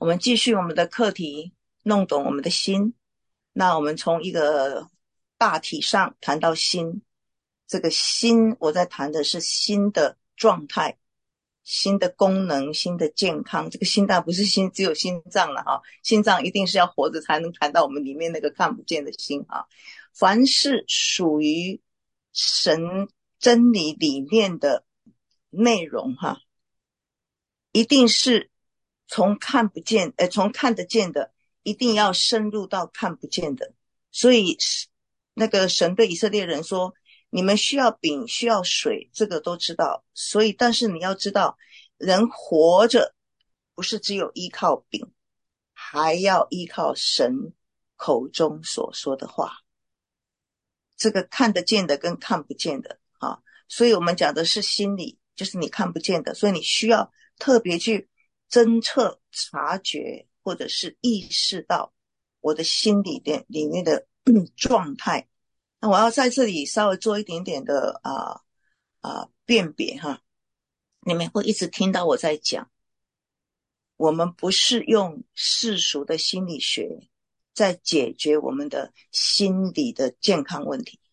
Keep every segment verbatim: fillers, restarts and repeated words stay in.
我们继续我们的课题，弄懂我们的心。那我们从一个大体上谈到心，这个心我在谈的是心的状态、心的功能、心的健康。这个心当然不是心只有心脏了哈，心脏一定是要活着才能谈到我们里面那个看不见的心啊。凡是属于神真理里面的内容哈，一定是从看不见，呃，从看得见的，一定要深入到看不见的。所以那个神对以色列人说，你们需要饼，需要水，这个都知道。所以，但是你要知道，人活着不是只有依靠饼，还要依靠神口中所说的话。这个看得见的跟看不见的啊，所以我们讲的是心理，就是你看不见的，所以你需要特别去侦测、察觉，或者是意识到我的心里的里面的状态。那我要在这里稍微做一点点的啊啊辨别哈，你们会一直听到我在讲，我们不是用世俗的心理学在解决我们的心理的健康问题。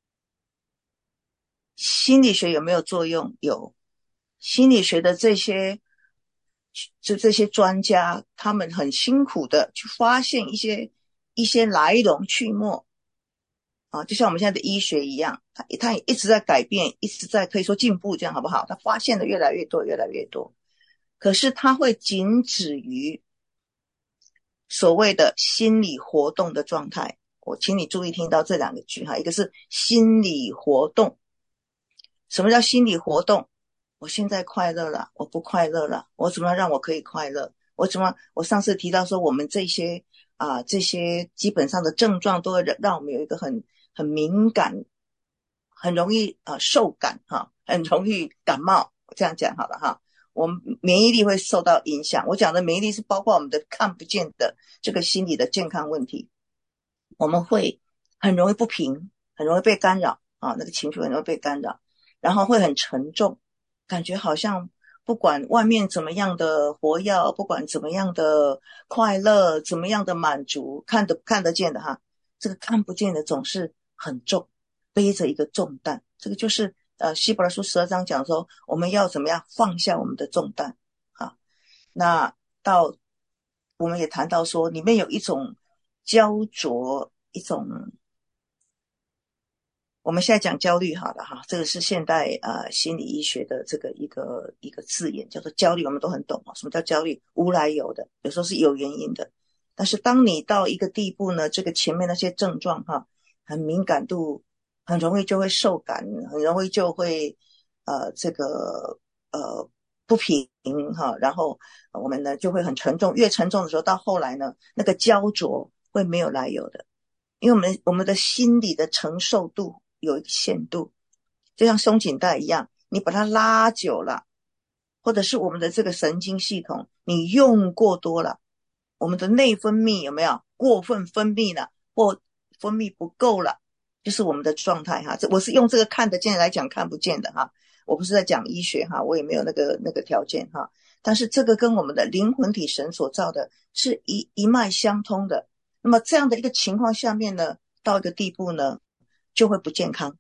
心理学有没有作用？有。心理学的这些就这些专家，他们很辛苦的去发现一些一些来龙去脉啊，就像我们现在的医学一样，他他也一直在改变，一直在可以说进步，这样好不好？他发现的越来越多，越来越多。可是他会仅止于所谓的心理活动的状态。我请你注意听到这两个句哈，一个是心理活动。什么叫心理活动？我现在快乐了，我不快乐了，我怎么让我可以快乐？我怎么？我上次提到说，我们这些啊、呃、这些基本上的症状都会让我们有一个很很敏感，很容易啊、呃、受感哈，很容易感冒。这样讲好了哈，我们免疫力会受到影响。我讲的免疫力是包括我们的看不见的这个心理的健康问题，我们会很容易不平，很容易被干扰啊，那个情绪很容易被干扰。然后会很沉重，感觉好像不管外面怎么样的活跃，不管怎么样的快乐，怎么样的满足，看得看得见的哈，这个看不见的总是很重，背着一个重担。这个就是呃希伯来书十二章讲说，我们要怎么样放下我们的重担啊。那到我们也谈到说，里面有一种焦灼，一种我们现在讲焦虑好了哈，这个是现代呃心理医学的这个一个一个字眼，叫做焦虑，我们都很懂。什么叫焦虑？无来由的，有时候是有原因的。但是当你到一个地步呢，这个前面那些症状哈，很敏感度，很容易就会受感，很容易就会呃这个呃不平哈，然后我们呢就会很沉重，越沉重的时候，到后来呢，那个焦灼会没有来由的，因为我们我们的心理的承受度有一个限度，就像松紧带一样，你把它拉久了，或者是我们的这个神经系统你用过多了，我们的内分泌有没有过分分泌了，或分泌不够了，就是我们的状态哈。我是用这个看得见来讲看不见的哈，我不是在讲医学哈，我也没有那个那个条件哈。但是这个跟我们的灵魂体神所造的是一一脉相通的。那么这样的一个情况下面呢，到一个地步呢，就会不健康。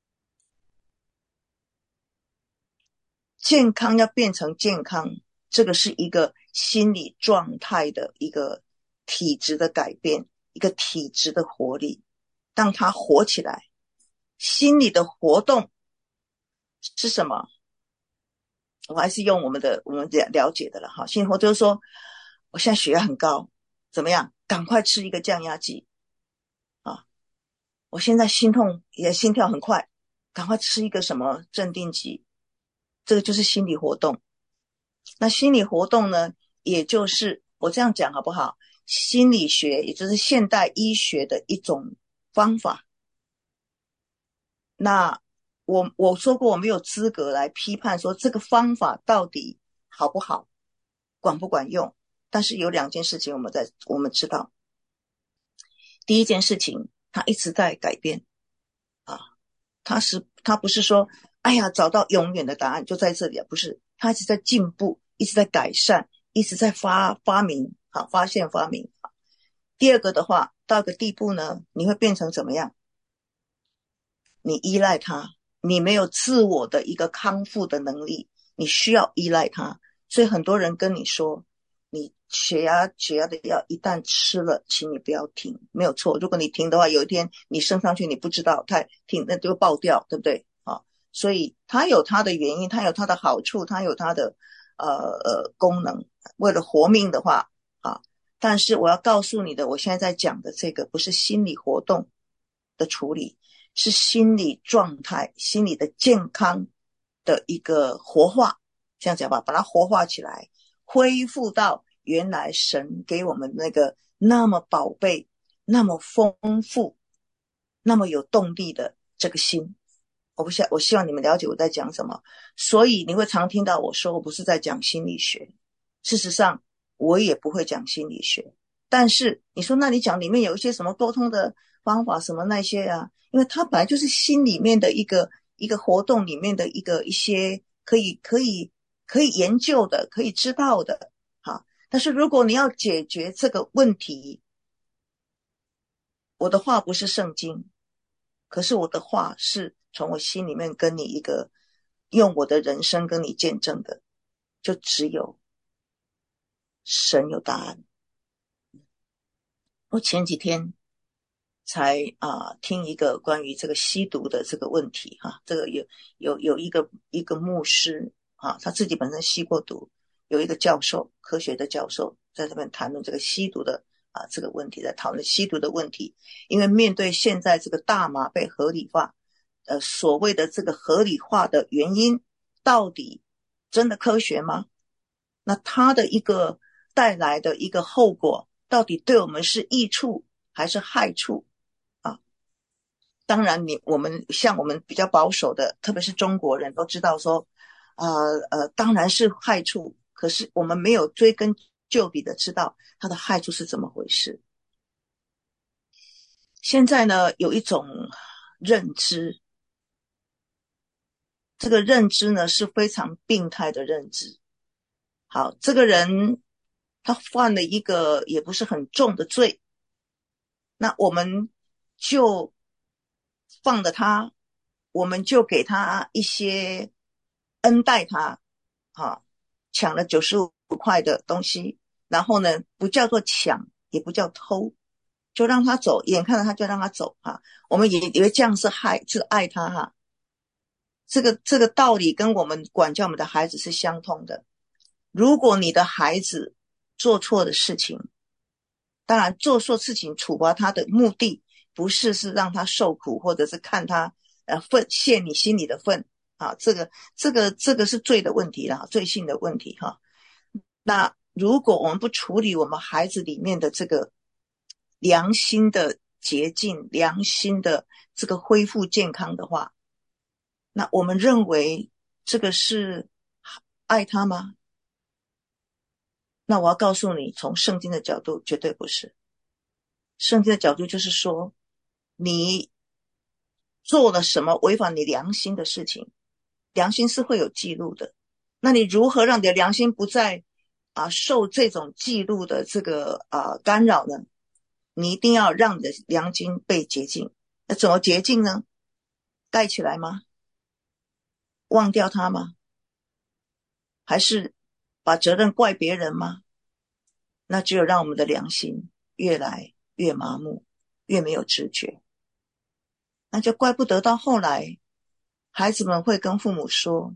健康要变成健康，这个是一个心理状态的一个体质的改变，一个体质的活力，当它活起来。心理的活动是什么？我还是用我们的我们了解的了哈。心理活动就是说，我现在血压很高，怎么样？赶快吃一个降压剂啊！我现在心痛也心跳很快，赶快吃一个什么镇定剂。这个就是心理活动。那心理活动呢，也就是我这样讲好不好？心理学也就是现代医学的一种方法。那我我说过，我没有资格来批判说这个方法到底好不好，管不管用。但是有两件事情我们在我们知道，第一件事情，它一直在改变啊，它是它不是说，哎呀，找到永远的答案就在这里啊，不是，它一直在进步，一直在改善，一一直在发发明，好，发现发明。第二个的话，到个地步呢，你会变成怎么样？你依赖它，你没有自我的一个康复的能力，你需要依赖它。所以很多人跟你说，你血压血压的药一旦吃了，请你不要停，没有错。如果你停的话，有一天你升上去，你不知道，它停那就爆掉，对不对？啊，所以它有它的原因，它有它的好处，它有它的呃呃功能。为了活命的话，啊，但是我要告诉你的，我现在在讲的这个不是心理活动的处理，是心理状态、心理的健康的一个活化，这样讲吧，把它活化起来，恢复到原来神给我们那个那么宝贝、那么丰富、那么有动力的这个心。我不希我希望你们了解我在讲什么，所以你会常听到我说我不是在讲心理学，事实上我也不会讲心理学，但是你说那你讲里面有一些什么沟通的方法什么那些啊，因为它本来就是心里面的一个一个活动里面的一个一些可以可以可以研究的可以知道的，好，但是如果你要解决这个问题，我的话不是圣经，可是我的话是从我心里面跟你一个用我的人生跟你见证的，就只有神有答案。我前几天才啊、呃、听一个关于这个吸毒的这个问题哈、啊，这个有有有一个一个牧师啊，他自己本身吸过毒，有一个教授，科学的教授在这边谈论这个吸毒的啊这个问题，在讨论吸毒的问题，因为面对现在这个大麻被合理化，呃，所谓的这个合理化的原因，到底真的科学吗？那它的一个带来的一个后果，到底对我们是益处还是害处？当然你我们像我们比较保守的，特别是中国人都知道说呃呃当然是害处，可是我们没有追根究底的知道它的害处是怎么回事。现在呢有一种认知，这个认知呢是非常病态的认知。好，这个人他犯了一个也不是很重的罪，那我们就放了他，我们就给他一些恩待他，啊，抢了九十五块的东西，然后呢，不叫做抢，也不叫偷，就让他走，眼看着他就让他走啊，我们也以为这样是害是爱他哈、啊，这个这个道理跟我们管教我们的孩子是相通的。如果你的孩子做错的事情，当然做错事情处罚他的目的不是是让他受苦，或者是看他呃愤泄你心里的愤啊，这个这个这个是罪的问题啦，罪性的问题哈。那如果我们不处理我们孩子里面的这个良心的洁净，良心的这个恢复健康的话，那我们认为这个是爱他吗？那我要告诉你，从圣经的角度绝对不是。圣经的角度就是说，你做了什么违反你良心的事情，良心是会有记录的。那你如何让你的良心不再啊受这种记录的这个啊干扰呢？你一定要让你的良心被洁净。那怎么洁净呢？盖起来吗？忘掉它吗？还是把责任怪别人吗？那只有让我们的良心越来越麻木，越没有知觉，那就怪不得到后来孩子们会跟父母说，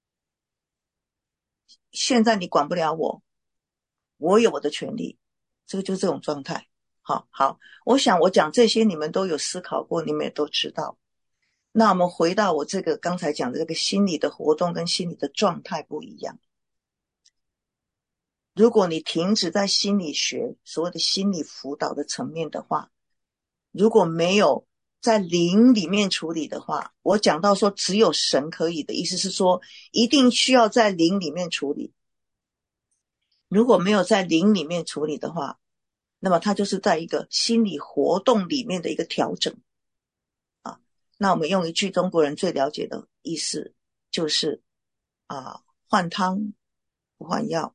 现在你管不了我，我有我的权利，这个就是这种状态。好好，我想我讲这些你们都有思考过，你们也都知道。那我们回到我这个刚才讲的这个心理的活动跟心理的状态不一样。如果你停止在心理学所谓的心理辅导的层面的话，如果没有在灵里面处理的话，我讲到说只有神可以的意思是说一定需要在灵里面处理。如果没有在灵里面处理的话，那么它就是在一个心理活动里面的一个调整啊。那我们用一句中国人最了解的意思就是啊，换汤不换药，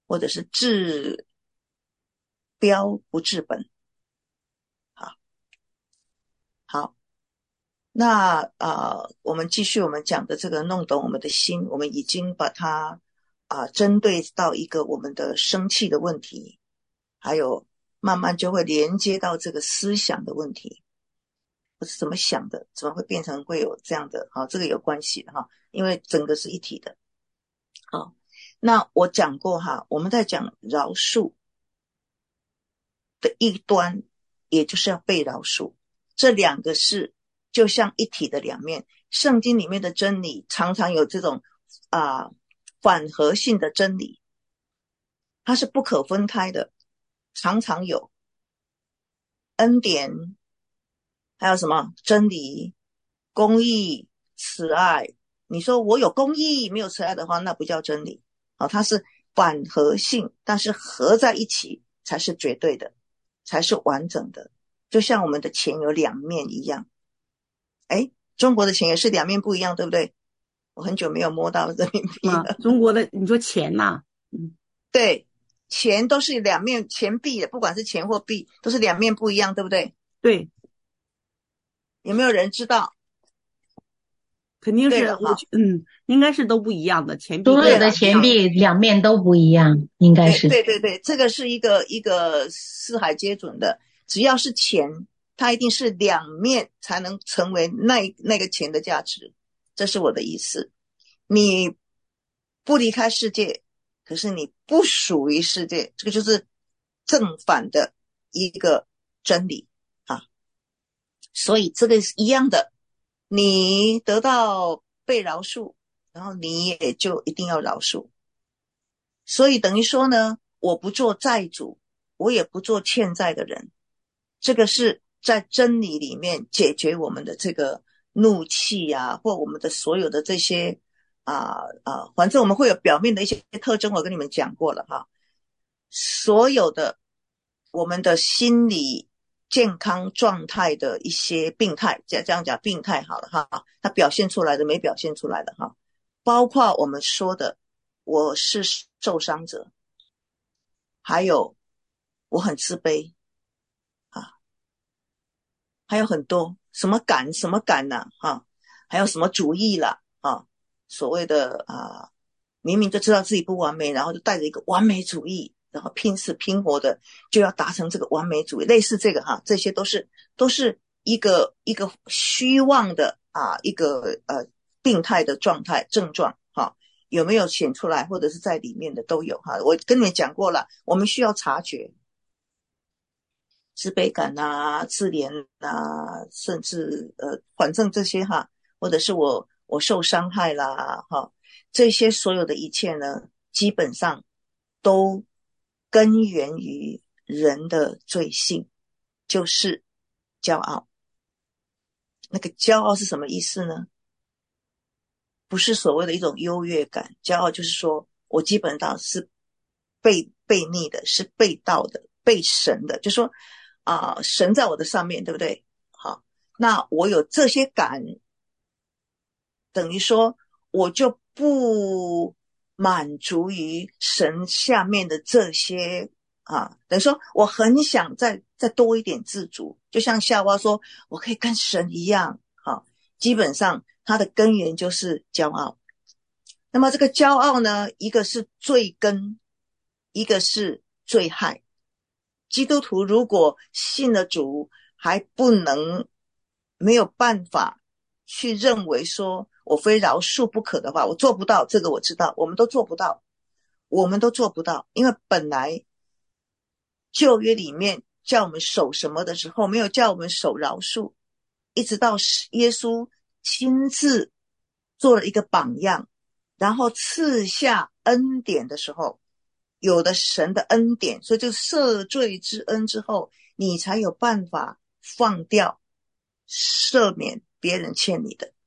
或者是治标不治本。好，好，那呃，我们继续我们讲的这个弄懂我们的心，我们已经把它啊、呃、针对到一个我们的生气的问题，还有慢慢就会连接到这个思想的问题，我是怎么想的，怎么会变成会有这样的啊？这个有关系的哈，因为整个是一体的。好，那我讲过哈，我们在讲饶恕的一端，也就是要被饶恕，这两个是就像一体的两面。圣经里面的真理常常有这种啊、呃、反合性的真理，它是不可分开的，常常有恩典，还有什么真理、公义、慈爱。你说我有公义没有慈爱的话，那不叫真理。好，它是反合性，但是合在一起才是绝对的，才是完整的。就像我们的钱有两面一样。诶，中国的钱也是两面不一样，对不对？我很久没有摸到人民币啊， 了。 中国的你说钱呐、嗯， 对，钱都是两面，钱币的，不管是钱或币，都是两面不一样，对不对？ 对， 有没有人知道？ 肯定是对了哈， 我觉嗯，应该是都不一样的，钱币所跟对了， 有的不一样的。 钱币两面都不一样，应该哎， 是。 对对对，这个是一个一个四海皆准的，只要是钱，它一定是两面才能成为那那个钱的价值，这是我的意思。你不离开世界，可是你不属于世界，这个就是正反的一个真理啊。所以这个是一样的，你得到被饶恕，然后你也就一定要饶恕。所以等于说呢，我不做债主，我也不做欠债的人，这个是在真理里面解决我们的这个怒气啊，或我们的所有的这些啊啊，反正我们会有表面的一些特征，我跟你们讲过了哈。所有的我们的心理健康状态的一些病态，这样讲病态好了哈，它表现出来的没表现出来的哈，包括我们说的我是受伤者，还有我很自卑啊，还有很多什么感什么感呐、啊，啊，还有什么主义啦啊，所谓的啊，明明就知道自己不完美，然后就带着一个完美主义，然后拼死拼活的就要达成这个完美主义，类似这个哈、啊，这些都是都是一个一个虚妄的啊，一个呃病态的状态症状哈、啊，有没有显出来，或者是在里面的都有哈、啊。我跟你们讲过了，我们需要察觉。自卑感啊、自怜啊，甚至呃，反正这些哈，或者是我我受伤害啦，哈，这些所有的一切呢，基本上都根源于人的罪性，就是骄傲。那个骄傲是什么意思呢？不是所谓的一种优越感，骄傲就是说我基本上是被被逆的，是被盗的，被神的，就说啊、呃，神在我的上面，对不对？好，那我有这些感，等于说我就不满足于神下面的这些啊，等于说我很想再再多一点自主，就像夏娃说，我可以跟神一样，好，基本上它的根源就是骄傲。那么这个骄傲呢，一个是罪根，一个是罪害。基督徒如果信了主，还不能没有办法去认为说我非饶恕不可的话，我做不到，这个我知道，我们都做不到，我们都做不到，因为本来旧约里面叫我们守什么的时候，没有叫我们守饶恕，一直到耶稣亲自做了一个榜样，然后赐下恩典的时候，有的神的恩典，所以就赦罪之恩之后，你才有办法放掉赦免别人欠你的。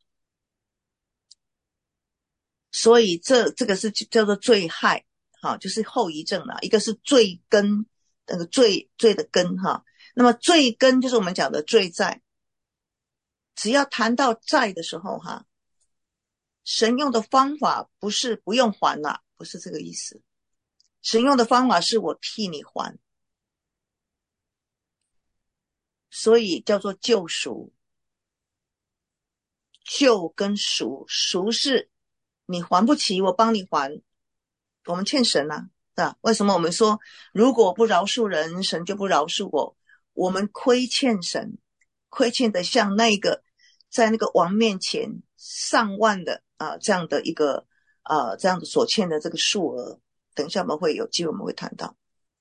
所以这这个是叫做罪害，哈，就是后遗症啦。一个是罪根，那个罪罪的根哈。那么罪根就是我们讲的罪债。只要谈到债的时候哈，神用的方法不是不用还啦，不是这个意思。 神用的方法是我替你还，所以叫做救赎。救跟赎，赎是你还不起，我帮你还，我们欠神啊，对吧？为什么我们说如果不饶恕人，神就不饶恕我？我们亏欠神，亏欠的像那个在那个王面前上万的啊这样的一个啊这样的所欠的这个数额，等一下我们会有机会我们会谈到。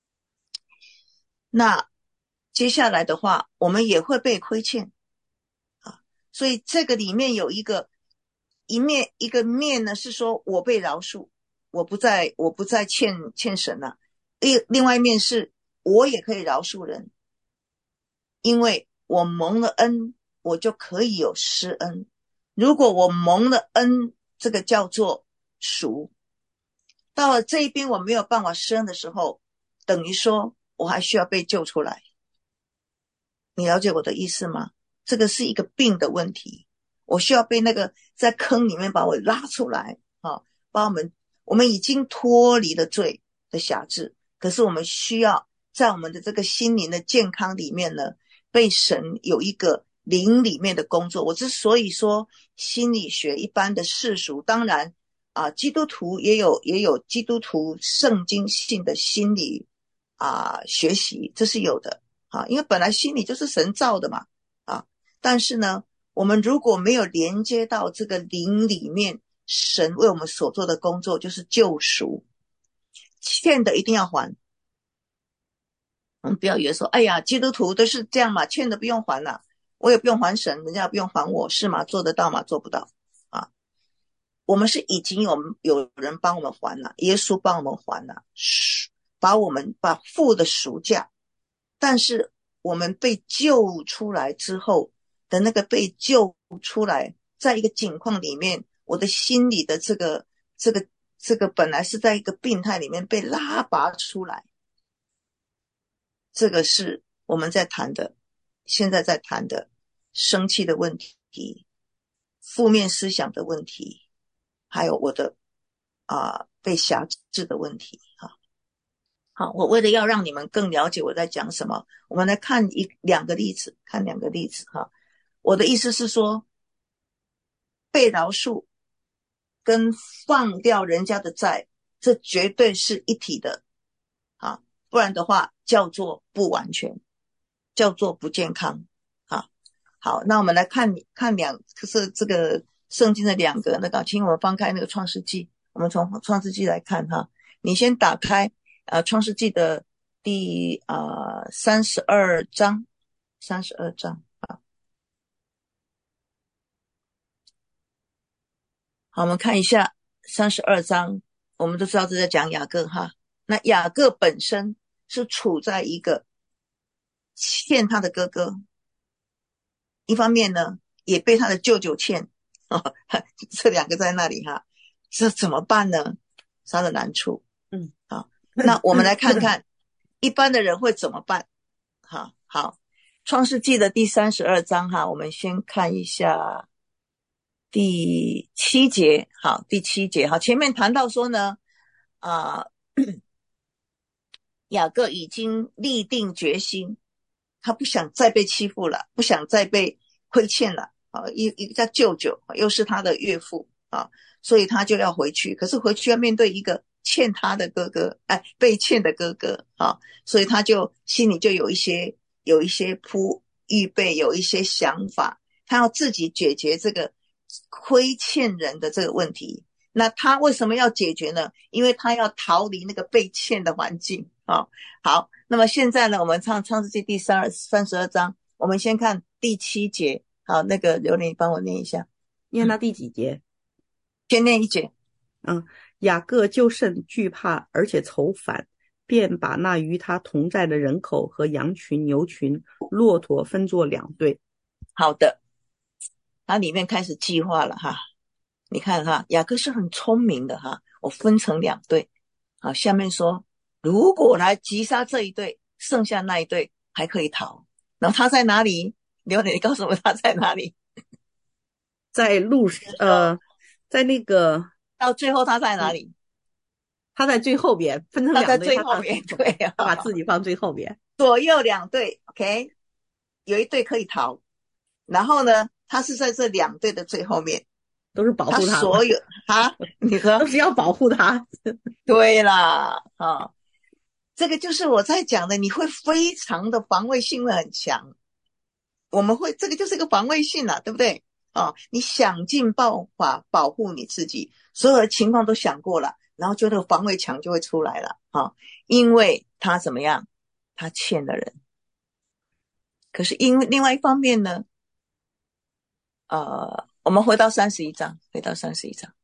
那接下来的话，我们也会被亏欠啊，所以这个里面有一个一面一个面呢，是说我被饶恕，我不再我不再欠欠神了。另另外一面是我也可以饶恕人，因为我蒙了恩，我就可以有施恩。如果我蒙了恩，这个叫做赎。到了这一边我没有办法施恩的时候，等于说我还需要被救出来。你了解我的意思吗？这个是一个病的问题，我需要被那个在坑里面把我拉出来啊，把我们我们已经脱离了罪的辖制，可是我们需要在我们的这个心灵的健康里面呢，被神有一个灵里面的工作。我之所以说心理学一般的世俗，当然啊，基督徒也有也有基督徒圣经性的心理啊学习，这是有的啊，因为本来心理就是神造的嘛啊，但是呢，我们如果没有连接到这个灵里面，神为我们所做的工作就是救赎，欠的一定要还。我们不要以为说，哎呀，基督徒都是这样嘛，欠的不用还了，我也不用还神，人家不用还我，是吗？做得到吗？做不到啊。我们是已经有有人帮我们还了，耶稣帮我们还了，把我们把付的赎价，但是我们被救出来之后的那个被救出来，在一个境况里面，我的心里的这个这个这个本来是在一个病态里面被拉拔出来，这个是我们在谈的，现在在谈的生气的问题，负面思想的问题，还有我的啊、呃、被辖制的问题啊。好，我为了要让你们更了解我在讲什么，我们来看一两个例子，看两个例子哈。我的意思是说，被饶恕跟放掉人家的债，这绝对是一体的啊，不然的话叫做不完全，叫做不健康啊。好，那我们来看看两，是这个圣经的两个那个，请我们翻开那个创世纪，我们从创世纪来看哈。你先打开呃创世纪的第呃三十二章，三十二章啊。好，我们看一下三十二章，我们都知道这在讲雅各哈。那雅各本身是处在一个欠他的哥哥，一方面呢也被他的舅舅欠，哦、这两个在那里哈，这怎么办呢？他的难处。 嗯， 好，那我们来看看一般的人会怎么办。好，好，创世纪的第三十二章哈，我们先看一下第七节。好，第七节好，前面谈到说呢啊、呃，雅各已经立定决心，他不想再被欺负了，不想再被亏欠了啊，一一个叫舅舅，又是他的岳父啊，所以他就要回去，可是回去要面对一个欠他的哥哥，哎，被欠的哥哥啊，所以他就心里就有一些有一些铺预备，有一些想法，他要自己解决这个亏欠人的这个问题。那他为什么要解决呢？因为他要逃离那个被欠的环境啊。好，那么现在呢，我们唱创世纪第三三十二章，我们先看第七节。好，那个刘玲帮我念一下， 念到第几节？ 先念一节。 嗯，雅各就甚惧怕，而且愁烦，便把那与他同在的人口和羊群、牛群、骆驼分作两队。 好的，他里面开始计划了哈。你看哈，雅各是很聪明的哈，我分成两队。好，下面说，如果来击杀这一队，剩下那一队还可以逃。然后他在哪里？刘磊，你告诉我他在哪里？ 在路呃，在那个到最后他在哪里？ 他在最后边分成他在两队，他放最后面，对啊， 他把自己放最后边。 左右两队 ，OK， 有一队可以逃，然后呢，他是在这两队的最后面， 都是保他护他的， 所有啊，你说都是要保护他。 对啦，啊，这个就是我在讲的，你会非常的防卫性会很强，我们会这个就是一个防卫性啦，对不对？啊，你想尽办法保护你自己，所有的情况都想过了，然后就那个防卫墙就会出来了啊，因为他怎么样，他欠了人。可是因为另外一方面呢，呃，我们回到三十一章，回到三十一章，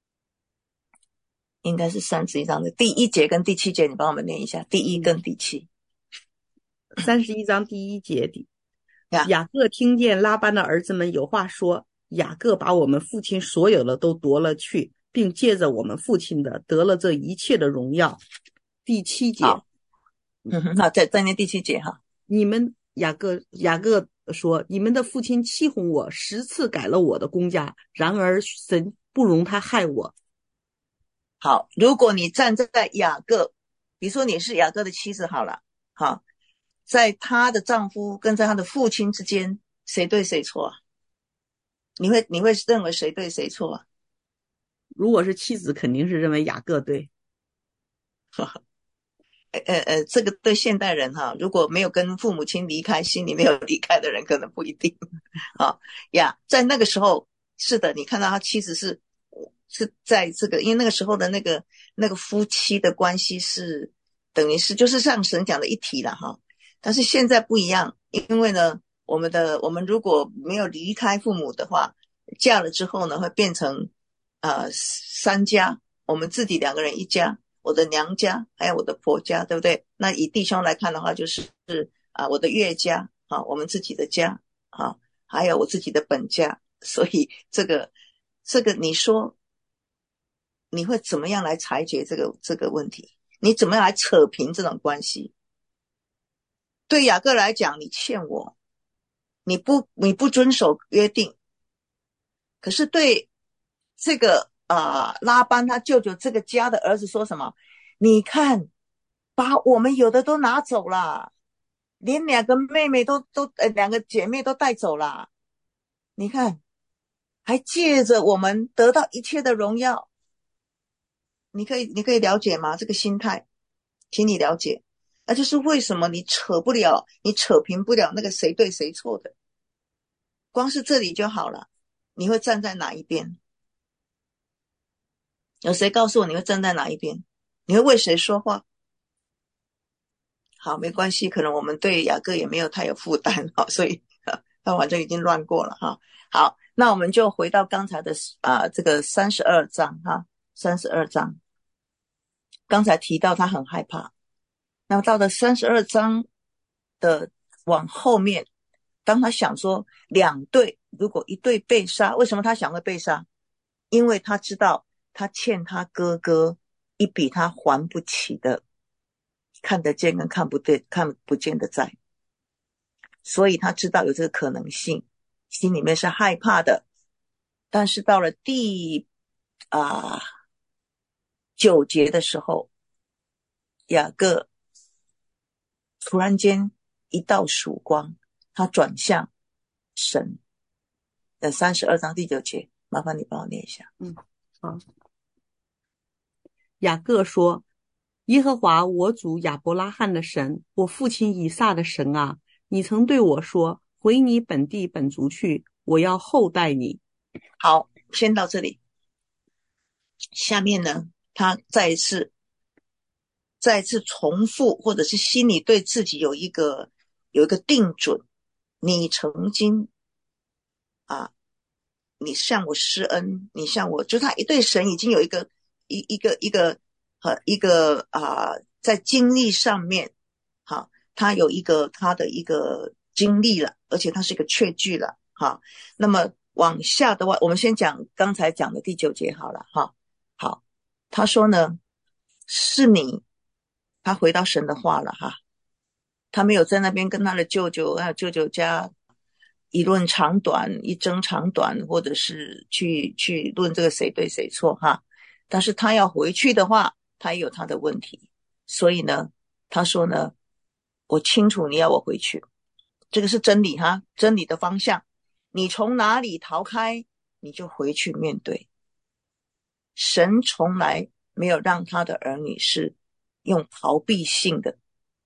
应该是三十一章的第一节跟第七节，你帮我们念一下，第一跟第七。 三十一章第一节底， 呀雅各听见拉班的儿子们有话说，雅各把我们父亲所有的都夺了去，并借着我们父亲的得了这一切的荣耀。第七节， 好，嗯哼，好，再再念第七节哈。 你们雅各雅各说，你们的父亲欺哄我，十次改了我的工价，然而神不容他害我。 好，如果你站在雅各，比如说你是雅各的妻子好了，好，在她的丈夫跟在她的父亲之间，谁对谁错啊？你会你会认为谁对谁错啊？ 如果是妻子，肯定是认为雅各对。 呃呃，这个对现代人哈，如果没有跟父母亲离开，心里没有离开的人，可能不一定。好呀，在那个时候，是的，你看到他妻子是是在这个，因为那个时候的那个那个夫妻的关系是等于是就是像神讲的一体了哈。但是现在不一样，因为呢，我们的我们如果没有离开父母的话，嫁了之后呢，会变成呃三家，我们自己两个人一家。我的娘家还有我的婆家，对不对？那以弟兄来看的话，就是啊，我的岳家啊，我们自己的家啊，还有我自己的本家。所以这个这个，你说你会怎么样来裁决这个这个问题？你怎么样来扯平这种关系？对雅各来讲，你欠我，你不你不遵守约定。可是对这个啊、呃，拉班他舅舅这个家的儿子说什么？你看，把我们有的都拿走了，连两个妹妹都都呃两个姐妹都带走了。你看，还借着我们得到一切的荣耀。你可以你可以了解吗？这个心态，请你了解。那就是为什么你扯不了，你扯平不了那个谁对谁错的。光是这里就好了，你会站在哪一边？有谁告诉我你会站在哪一边？你会为谁说话？好，没关系，可能我们对雅各也没有太有负担，好，所以他反正已经乱过了哈。好，那我们就回到刚才的啊、呃、这个三十二章哈，三十二章，刚才提到他很害怕，那么到了三十二章的往后面，当他想说两队如果一队被杀，为什么他想会被杀？因为他知道他欠他哥哥一笔他还不起的看得见跟看不见看不见的债，所以他知道有这个可能性，心里面是害怕的。但是到了第啊、呃、九节的时候，雅各突然间一道曙光，他转向神。的三十二章第九节，麻烦你帮我念一下。 嗯，好。雅各说，耶和华我主亚伯拉罕的神，我父亲以撒的神啊，你曾对我说，回你本地本族去，我要厚待你。 好，先到这里。下面呢，他再一次再一次重复，或者是心里对自己有一个有一个定准，你曾经啊，你向我施恩，你向我，就他对神已经有一个一一个一个呃一个啊、呃，在经历上面，好，他有一个他的一个经历了，而且他是一个确据了，好，那么往下的话，我们先讲刚才讲的第九节好了，哈，好，他说呢，是你，他回到神的话了哈，他没有在那边跟他的舅舅还有舅舅家一论长短，一争长短，或者是去去论这个谁对谁错哈。但是他要回去的话， 他也有他的问题，所以呢，他说呢，我清楚你要我回去，这个是真理哈，真理的方向。你从哪里逃开，你就回去面对。神从来没有让他的儿女是用逃避性的，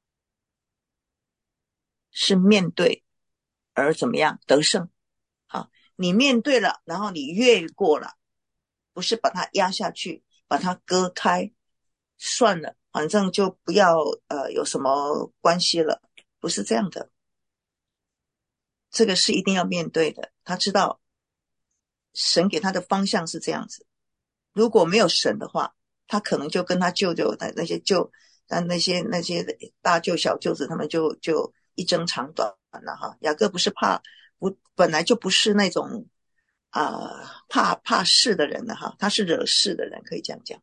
是面对而怎么样得胜。好，你面对了，然后你越过了，不是把它压下去，把它割开，算了，反正就不要呃有什么关系了，不是这样的。这个是一定要面对的。他知道神给他的方向是这样子，如果没有神的话，他可能就跟他舅舅的那些舅那些那些大舅小舅子他们就就一争长短了哈。雅各不是怕不本来就不是那种啊、呃、怕怕事的人了哈，他是惹事的人，可以这样讲。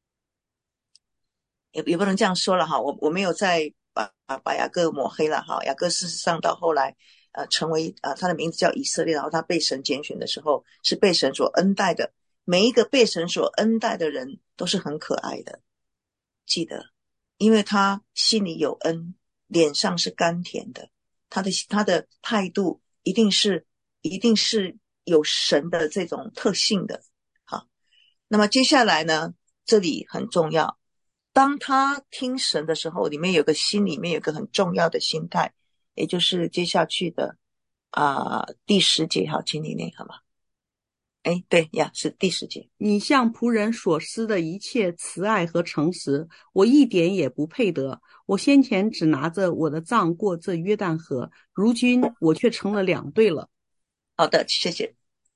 也也不能这样说了哈，我我没有在把把雅各抹黑了哈。雅各事实上到后来呃成为呃他的名字叫以色列，然后他被神拣选的时候是被神所恩待的。每一个被神所恩待的人都是很可爱的，记得，因为他心里有恩，脸上是甘甜的，他的他的态度一定是一定是有神的这种特性的。好，那么接下来呢，这里很重要，当他听神的时候，里面有个心里面有个很重要的心态，也就是接下去的啊、呃、第十节，好，请你念好吗？哎，对呀，是第十节。 你向仆人所施的一切慈爱和诚实，我一点也不配得。我先前只拿着我的杖过这约旦河，如今我却成了两队了。 好的，谢谢。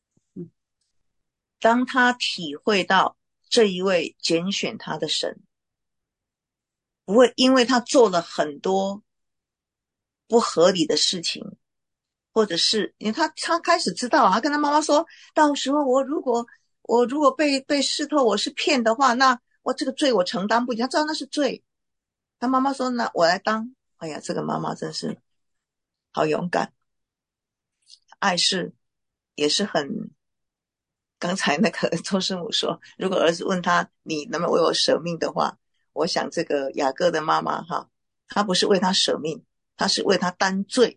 当他体会到这一位拣选他的神，不会因为他做了很多不合理的事情，或者是因为他他开始知道，他跟他妈妈说，到时候我如果我如果被被试透我是骗的话，那我这个罪我承担不起，他知道那是罪。他妈妈说，那我来当。哎呀，这个妈妈真是好勇敢，爱是也是很，刚才那个周师母说，如果儿子问他你能不能为我舍命的话，我想这个雅各的妈妈哈，她不是为他舍命，她是为他担罪。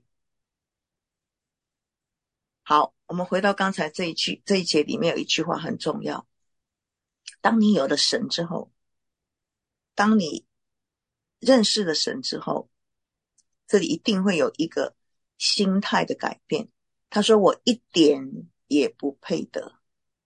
好，我们回到刚才这一句这一节里面有一句话很重要，当你有了神之后，当你认识了神之后，这里一定会有一个心态的改变。他说我一点也不配得。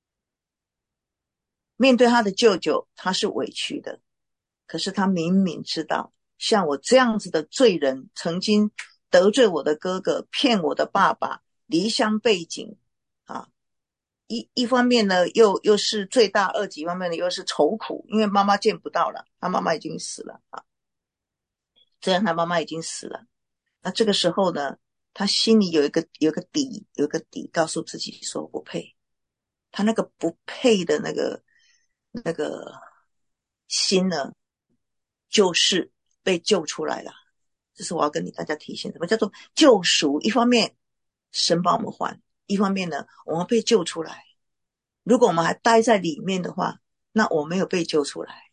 面对他的舅舅，他是委屈的，可是他明明知道，像我这样子的罪人，曾经得罪我的哥哥，骗我的爸爸，离乡背井啊，一一方面呢，又又是罪大恶极，一方面呢又是愁苦，因为妈妈见不到了，他妈妈已经死了啊，这样他妈妈已经死了。那这个时候呢，他心里有一个有一个底，有一个底，告诉自己说不配。他那个不配的那个那个心呢，就是被救出来了。这是我要跟你大家提醒，什么叫做救赎？一方面神帮我们还，一方面呢我们被救出来。如果我们还待在里面的话，那我没有被救出来，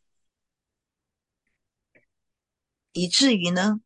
以至于呢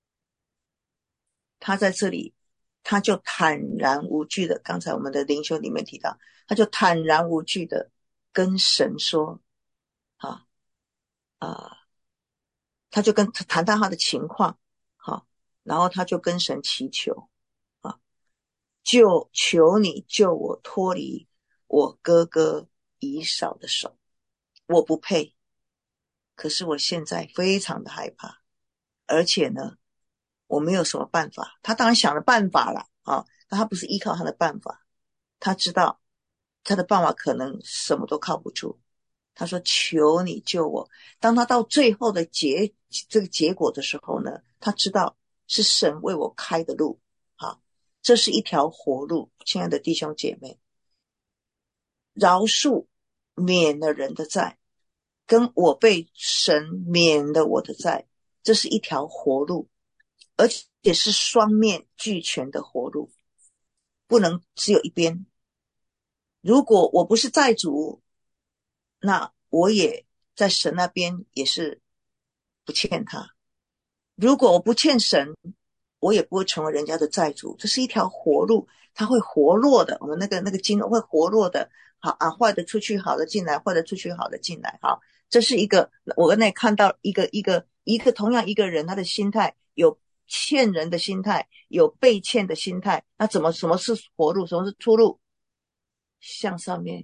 他在这里他就坦然无惧的，刚才我们的灵修里面提到，他就坦然无惧的跟神说啊啊，他就跟谈到他的情况，好，然后他就跟神祈求啊，就求你救我脱离我哥哥以扫的手，我不配，可是我现在非常的害怕，而且呢我没有什么办法。他当然想了办法了啊，但他不是依靠他的办法，他知道他的办法可能什么都靠不住。他说求你救我。当他到最后的结这个结果的时候呢，他知道是神为我开的路啊，这是一条活路。亲爱的弟兄姐妹，饶恕免了人的债，跟我被神免了我的债，这是一条活路，而且是双面俱全的活路，不能只有一边。如果我不是债主，那我也在神那边也是不欠他。如果我不欠神，我也不会成为人家的债主。这是一条活路，它会活络的。我们那个那个金融会活络的，好啊，坏的出去，好的进来，坏的出去，好的进来。好，这是一个我刚才看到一个一个一个同样一个人他的心态，有欠人的心态，有被欠的心态。那怎么什么是活路，什么是出路？向上面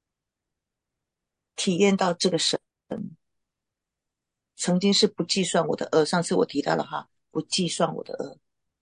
体验到这个神曾经是不计算我的恶，上次我提到了哈，不计算我的恶，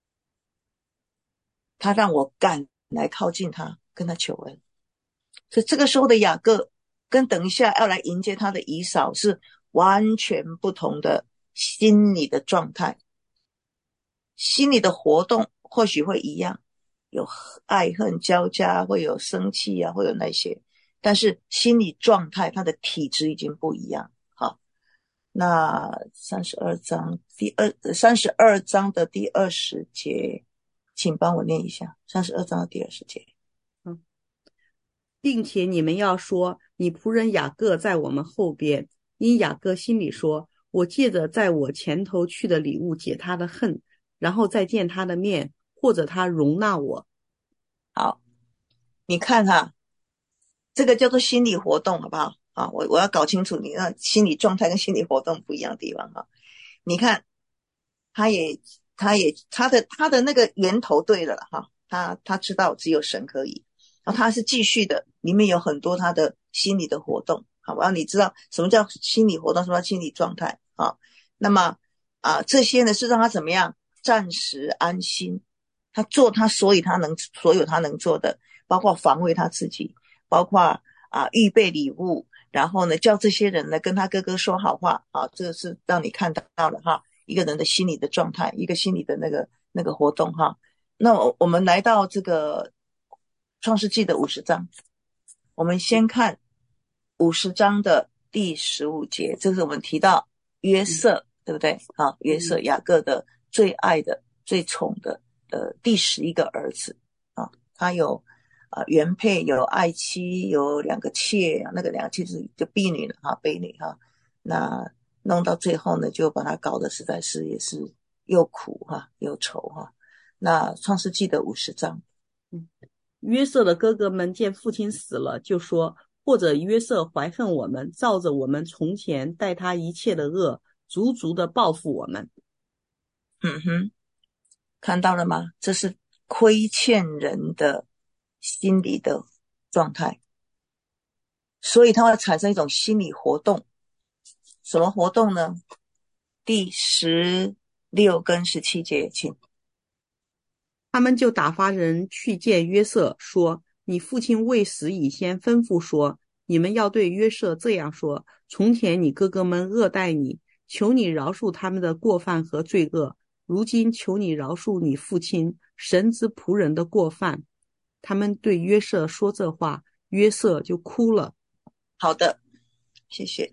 他让我敢来靠近他，跟他求恩。所以这个时候的雅各跟等一下要来迎接他的以扫是完全不同的心理的状态，心理的活动或许会一样，有爱恨交加，会有生气啊，会有那些，但是心理状态他的体质已经不一样。好，那三十二章第二三十二章的第二十节，请帮我念一下三十二章的第二十节。 嗯，并且你们要说，你仆人雅各在我们后边，因雅各心里说，我借着在我前头去的礼物解他的恨，然后再见他的面，或者他容纳我。 好，你看哈，这个叫做心理活动，好不好？啊，我我要搞清楚你那心理状态跟心理活动不一样的地方哈。你看，他也他也他的他的那个源头对了哈，他他知道只有神可以，然后他是继续的，里面有很多他的心理的活动，好吧？你知道什么叫心理活动，什么叫心理状态啊？那么啊，这些呢是让他怎么样暂时安心，他做他所以他能所有他能做的，包括防卫他自己，包括啊预备礼物，然后呢叫这些人呢跟他哥哥说好话啊，这个是让你看到了哈，一个人的心理的状态，一个心理的那个那个活动哈。那我们来到这个创世纪的五十章，我们先看五十章的第十五节，这是我们提到约瑟，对不对啊？约瑟雅各的最爱的最宠的的第十一个儿子啊，他有啊原配，有爱妻，有两个妾，那个两个妾是就婢女了哈，婢女哈。那弄到最后呢，就把他搞得实在是也是又苦哈又愁哈。那创世纪的五十章， 嗯，约瑟的哥哥们见父亲死了，就说，或者约瑟怀恨我们，照着我们从前待他一切的恶，足足的报复我们。 嗯哼，看到了吗？这是亏欠人的心理的状态，所以它会产生一种心理活动。什么活动呢？第十六跟十七节，请。 他们就打发人去见约瑟，说，你父亲未死以先吩咐说，你们要对约瑟这样说，从前你哥哥们恶待你，求你饶恕他们的过犯和罪恶，如今求你饶恕你父亲神之仆人的过犯。他们对约瑟说这话，约瑟就哭了。 好的，谢谢。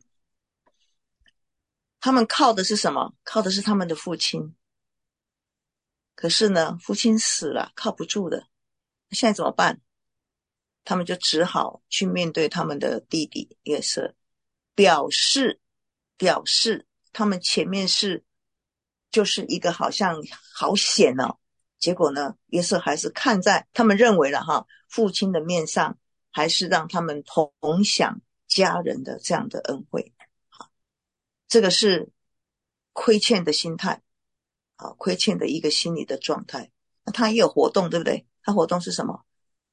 他们靠的是什么？靠的是他们的父亲。可是呢，父亲死了，靠不住的。现在怎么办？他们就只好去面对他们的弟弟约瑟，表示表示他们前面是就是一个好像好险哦，结果呢，约瑟还是看在他们认为了哈父亲的面上，还是让他们同享家人的这样的恩惠。这个是亏欠的心态啊，亏欠的一个心理的状态。那他也有活动，对不对？他活动是什么？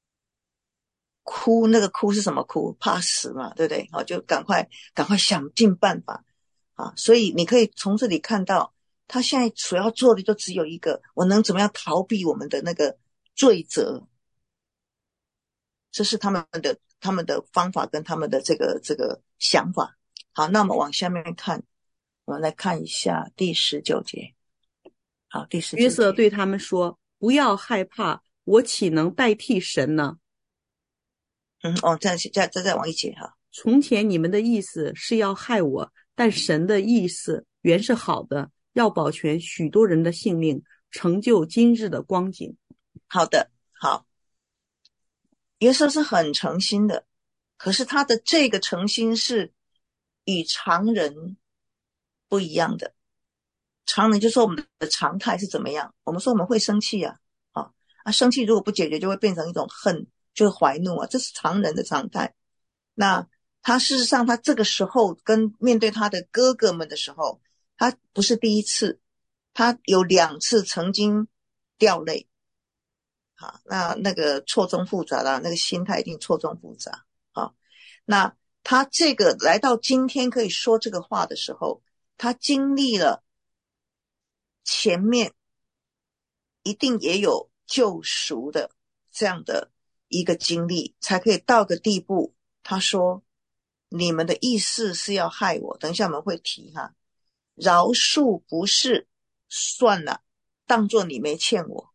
哭，那个哭是什么哭？怕死嘛，对不对？好，就赶快赶快想尽办法啊！所以你可以从这里看到，他现在所要做的就只有一个：我能怎么样逃避我们的那个罪责？这是他们的他们的方法跟他们的这个这个想法。好，那我们往下面看，我们来看一下第十九节。好，第十九节。 约瑟对他们说，不要害怕，我岂能代替神呢？ 嗯，哦，再再再再往一节哈。 从前你们的意思是要害我，但神的意思原是好的，要保全许多人的性命，成就今日的光景。 好的，好。约瑟是很诚心的，可是他的这个诚心是与常人不一样的。常人就说我们的常态是怎么样，我们说我们会生气啊，啊，啊生气如果不解决就会变成一种恨，就是怀怒啊，这是常人的常态。那他事实上他这个时候跟面对他的哥哥们的时候，他不是第一次，他有两次曾经掉泪啊，那那个错综复杂啦，那个心态一定错综复杂啊。那他这个来到今天可以说这个话的时候，他经历了前面一定也有救赎的这样的一个经历，才可以到个地步。他说你们的意思是要害我，等一下我们会提哈，饶恕不是，算了，当作你没欠我。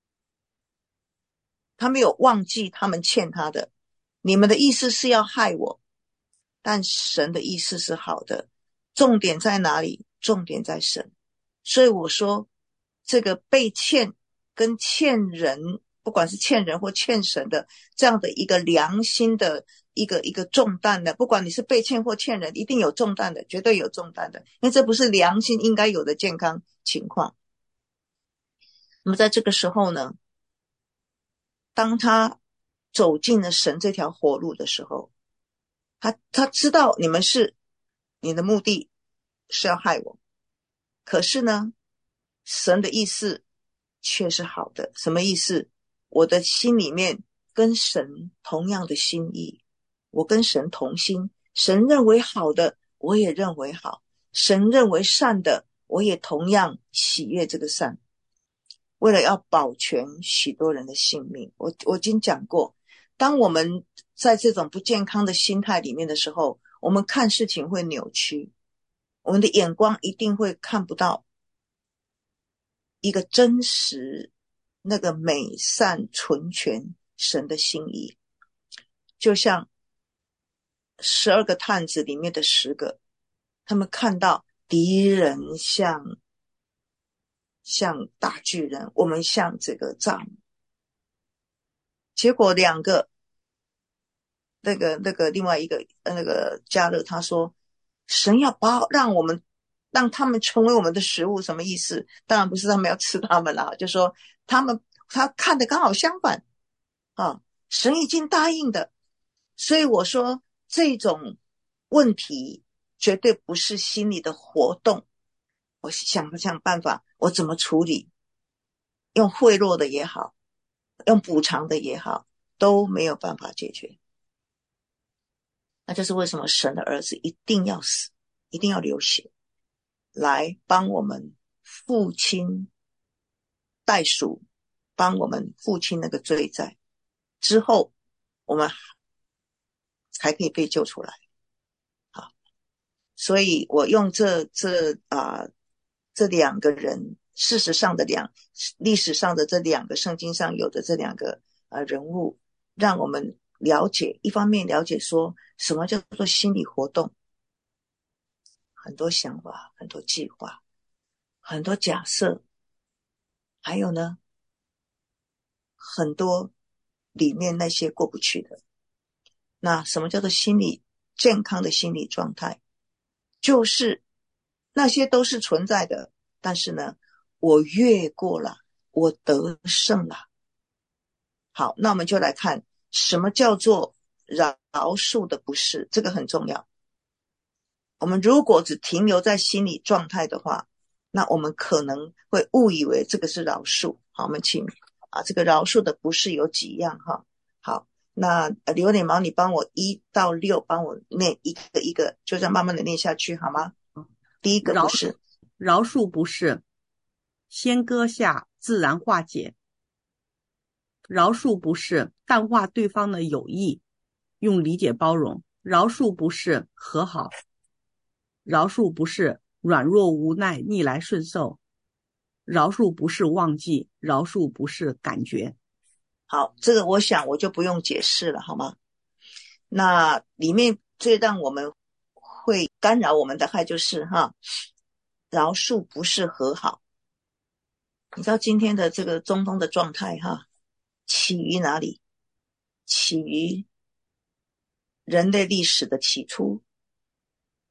他没有忘记他们欠他的，你们的意思是要害我，但神的意思是好的。重点在哪里？重点在神。所以我说这个被欠跟欠人，不管是欠人或欠神的这样的一个良心的一个一个重担的，不管你是被欠或欠人，一定有重担的，绝对有重担的，因为这不是良心应该有的健康情况。那么在这个时候呢，当他走进了神这条活路的时候，他他知道你们是你的目的是要害我，可是呢神的意思却是好的。什么意思？我的心里面跟神同样的心意，我跟神同心，神认为好的我也认为好，神认为善的我也同样喜悦这个善。为了要保全许多人的性命，我我已经讲过，当我们在这种不健康的心态里面的时候，我们看事情会扭曲，我们的眼光一定会看不到一个真实那个美善纯全神的心意。就像十二个探子里面的十个，他们看到敌人像像大巨人，我们像这个蚱蜢，结果两个那个那个另外一个那个加勒他说，神要把让我们让他们成为我们的食物，什么意思？当然不是他们要吃他们啦，就说他们他看的刚好相反啊，神已经答应的。所以我说这种问题绝对不是心理的活动，我想想办法我怎么处理，用贿赂的也好，用补偿的也好，都没有办法解决。那就是为什么神的儿子一定要死，一定要流血，来帮我们父亲代赎，帮我们父亲那个罪债，之后我们才可以被救出来。好，所以我用这这啊、呃、这两个人，事实上的两历史上的这两个圣经上有的这两个呃人物，让我们了解，一方面了解说什么叫做心理活动，很多想法，很多计划，很多假设，还有呢很多里面那些过不去的。那什么叫做心理健康的心理状态？就是那些都是存在的，但是呢我越过了，我得胜了。好，那我们就来看什么叫做饶恕的不是，这个很重要。我们如果只停留在心理状态的话，那我们可能会误以为这个是饶恕。好，我们请啊，这个饶恕的不是有几样哈。好，那刘脸毛你帮我一到六帮我念一个一个，就这样慢慢的念下去好吗？第一个不是饶恕不是先割下自然化解，饶恕不是淡化对方的友谊，用理解包容，饶恕不是和好，饶恕不是软弱无奈逆来顺受，饶恕不是忘记，饶恕不是感觉。 好，这个我想我就不用解释了好吗？那里面最让我们会干扰我们的害就是哈，饶恕不是和好。你知道今天的这个中东的状态哈，起于哪里？起于人类历史的起初，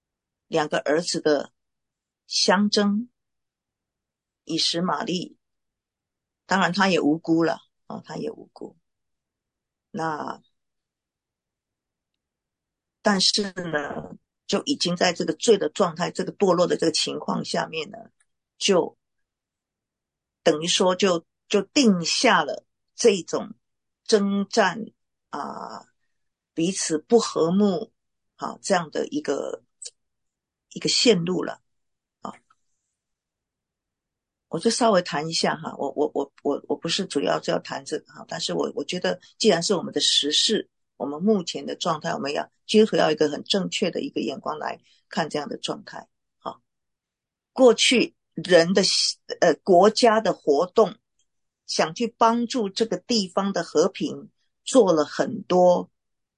两个儿子的相争，以实玛利，当然他也无辜了啊，他也无辜。那但是呢，就已经在这个罪的状态，这个堕落的这个情况下面呢，就等于说就就定下了这种征战啊、彼此不和睦啊这样的一个一个线路了啊。我就稍微谈一下哈，我我我我我不是主要就要谈这个哈，但是我我觉得既然是我们的时事，我们目前的状态，我们要基督徒要有一个很正确的一个眼光来看这样的状态。好，过去人的呃国家的活动，想去帮助这个地方的和平，做了很多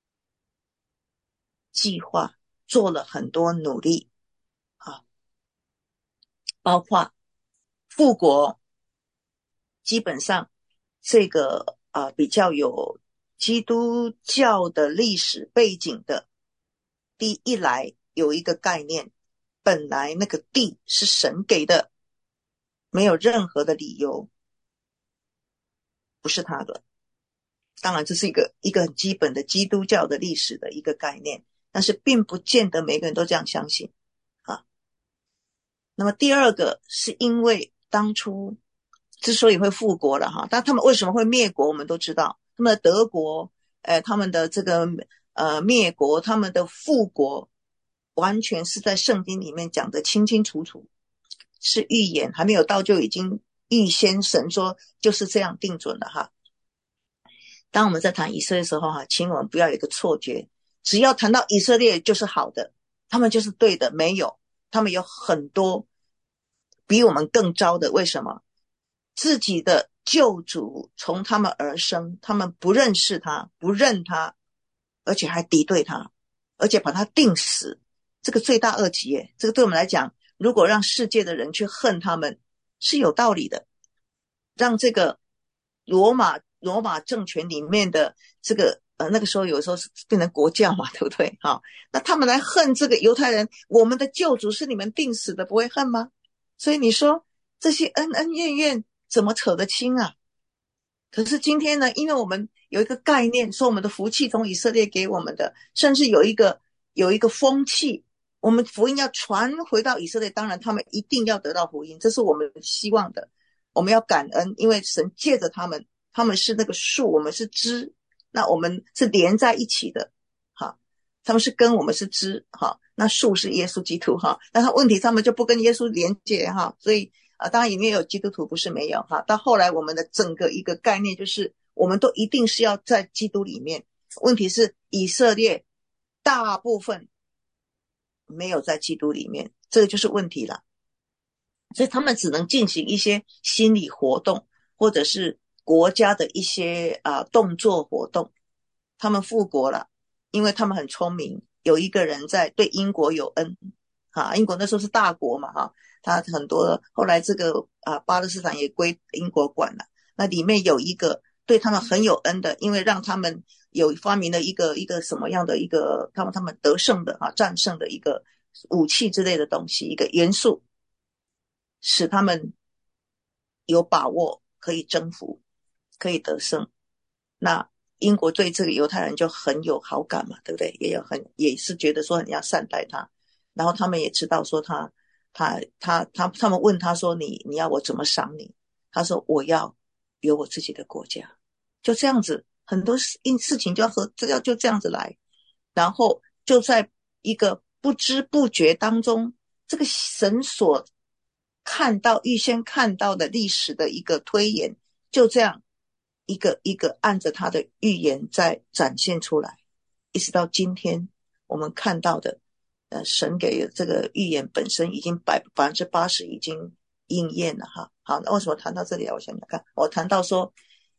计划，做了很多努力啊，包括富国，基本上这个啊、呃、比较有基督教的历史背景的，第一来有一个概念，本来那个地是神给的，没有任何的理由不是他的。当然这是一个一个很基本的基督教的历史的一个概念，但是并不见得每个人都这样相信啊。那么第二个是因为当初之所以会复国了哈，但他们为什么会灭国，我们都知道，他们的德国，呃，他们的这个呃灭国，他们的复国，完全是在圣经里面讲的清清楚楚，是预言，还没有到就已经预先神说就是这样定准了哈。当我们在谈以色列的时候哈，请我们不要有一个错觉，只要谈到以色列就是好的，他们就是对的，没有，他们有很多比我们更糟的。为什么？自己的救主从他们而生，他们不认识他，不认他，而且还敌对他，而且把他定死，这个罪大恶极耶。这个对我们来讲，如果让世界的人去恨他们是有道理的，让这个罗马罗马政权里面的这个呃那个时候有时候是变成国教嘛，对不对？好，那他们来恨这个犹太人，我们的救主是你们定死的，不会恨吗？所以你说这些恩恩怨怨怎么扯得清啊？可是今天呢，因为我们有一个概念，说我们的福气从以色列给我们的，甚至有一个有一个风气，我们福音要传回到以色列，当然他们一定要得到福音，这是我们希望的。我们要感恩，因为神借着他们，他们是那个树，我们是枝，那我们是连在一起的，哈，他们是根，我们是枝，哈，那树是耶稣基督，哈，但他问题他们就不跟耶稣连接，哈，所以啊，当然里面有基督徒，不是没有哈。到后来我们的整个一个概念就是，我们都一定是要在基督里面。问题是以色列大部分没有在基督里面，这个就是问题了。所以他们只能进行一些心理活动，或者是国家的一些啊、呃、动作活动。他们复国了，因为他们很聪明，有一个人在对英国有恩啊，英国那时候是大国嘛哈。他很多后来这个啊巴勒斯坦也归英国管了，那里面有一个对他们很有恩的，因为让他们有发明了一个一个什么样的一个他们他们得胜的啊战胜的一个武器之类的东西，一个元素，使他们有把握可以征服，可以得胜。那英国对这个犹太人就很有好感嘛，对不对？也有很也是觉得说很要善待他，然后他们也知道说他他他他他们问他说你你要我怎么赏你？他说我要有我自己的国家，就这样子，很多事事情就要和这要就这样子来，然后就在一个不知不觉当中，这个神所看到预先看到的历史的一个推演，就这样一个一个按着他的预言在展现出来，一直到今天我们看到的呃，神给这个预言本身已经百百分之八十已经应验了哈。好，那为什么谈到这里啊？我想想看，我谈到说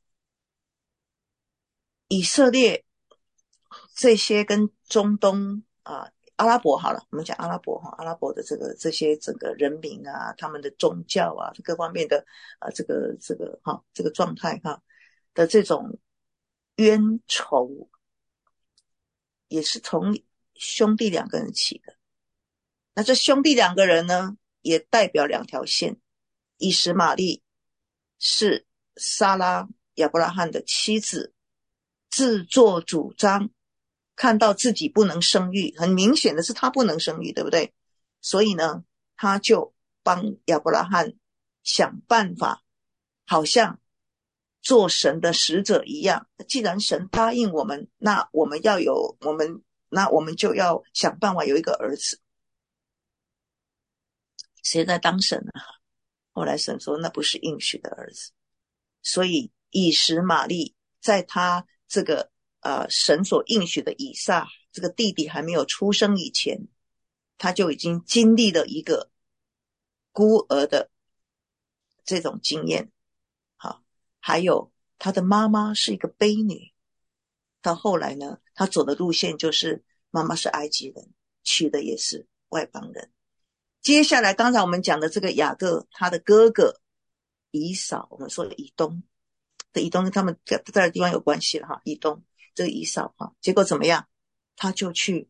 以色列这些跟中东啊、阿拉伯好了，我们讲阿拉伯哈，阿拉伯的这个这些整个人民啊，他们的宗教啊，各方面的啊这个这个哈这个状态哈的这种冤仇，也是从兄弟两个人起的。 那这兄弟两个人呢，也代表两条线。以实玛利是撒拉亚伯拉罕的妻子，自作主张，看到自己不能生育，很明显的是他不能生育，对不对？所以呢，他就帮亚伯拉罕想办法，好像做神的使者一样。既然神答应我们，那我们要有我们，那我们就要想办法有一个儿子。谁在当神啊？后来神说那不是应许的儿子，所以以实玛利在他这个呃神所应许的以撒这个弟弟还没有出生以前，他就已经经历了一个孤儿的这种经验。好，还有他的妈妈是一个卑女，到后来呢，他走的路线就是妈妈是埃及人，娶的也是外邦人。接下来刚才我们讲的这个雅各，他的哥哥以扫，我们说的以东，的以东跟他们在的地方有关系了哈，以东这个以扫哈，结果怎么样？他就去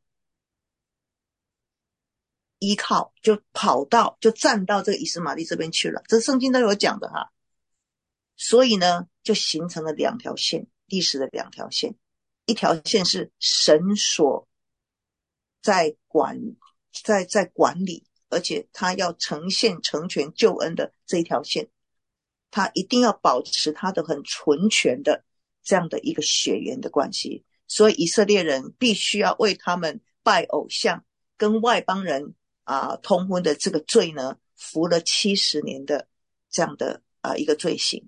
依靠，就跑到就站到这个以实玛利这边去了，这圣经都有讲的哈。所以呢，就形成了两条线，历史的两条线，一条线是神所在管在在管理，而且他要呈现成全救恩的这一条线，他一定要保持他的很纯全的这样的一个血缘的关系。所以以色列人必须要为他们拜偶像跟外邦人啊通婚的这个罪呢，服了七十年的这样的啊一个罪行。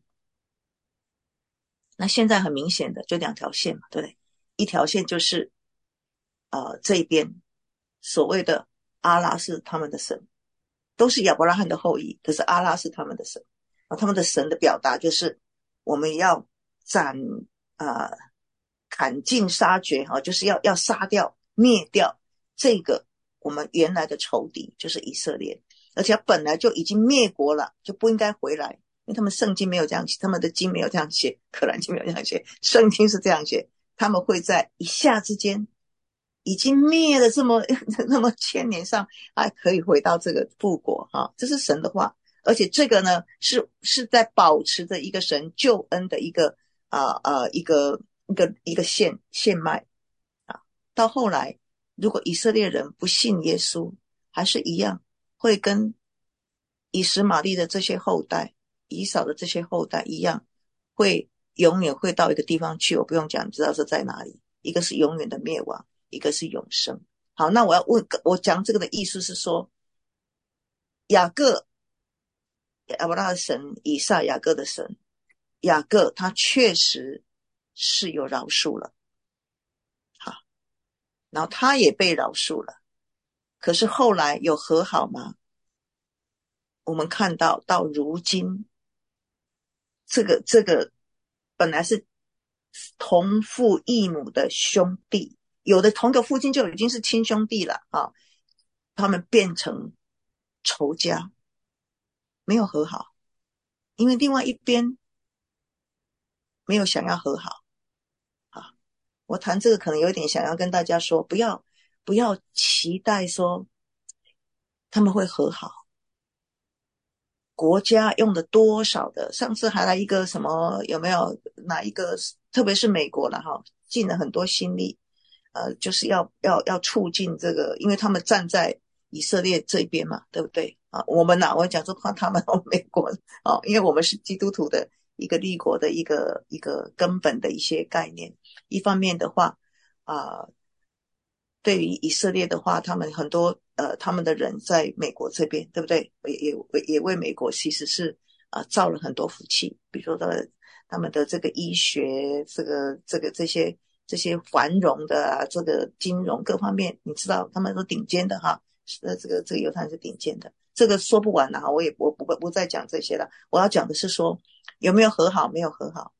那现在很明显的就两条线嘛，对不对？一条线就是呃这边所谓的阿拉是他们的神，都是亚伯拉罕的后裔，可是阿拉是他们的神。他们的神的表达就是我们要斩啊、呃、砍尽杀绝哈，就是要要杀掉灭掉这个我们原来的仇敌，就是以色列，而且本来就已经灭国了，就不应该回来，因为他们圣经没有这样写，他们的经没有这样写，可兰经没有这样写，圣经是这样写，他们会在一下之间已经灭了这么那么千年上，还可以回到这个复国哈，这是神的话。而且这个呢，是是在保持着一个神救恩的一个啊啊、呃呃、一个一个一个线线脉啊。到后来，如果以色列人不信耶稣，还是一样会跟以实玛利的这些后代、以扫的这些后代一样，会永远会到一个地方去。我不用讲，知道是在哪里。一个是永远的灭亡，一个是永生。好，那我要问，我讲这个的意思是说，雅各。亚伯拉罕的神，以撒雅各的神，雅各他确实是有饶恕了，好，然后他也被饶恕了，可是后来有和好吗？我们看到到如今，这个这个本来是同父异母的兄弟，有的同个父亲就已经是亲兄弟了啊，他们变成仇家，没有和好，因为另外一边没有想要和好啊。我谈这个可能有点想要跟大家说，不要不要期待说他们会和好。国家用了多少的，上次还来一个什么，有没有哪一个，特别是美国了哈，尽了很多心力，呃，就是要要要促进这个，因为他们站在以色列这边嘛，对不对啊？我们哪，我讲说他们美国啊，因为我们是基督徒的一个立国的一个一个根本的一些概念。一方面的话啊、呃，对于以色列的话，他们很多呃，他们的人在美国这边，对不对？也也也为美国其实是啊、呃、造了很多福气，比如说的他们的这个医学，这个这个这些这些繁荣的啊，这个金融各方面，你知道他们都顶尖的哈，呃，这个这个犹太人是顶尖的，这个说不完了哈，我也我不不再讲这些了。我要讲的是说有没有和好，没有和好，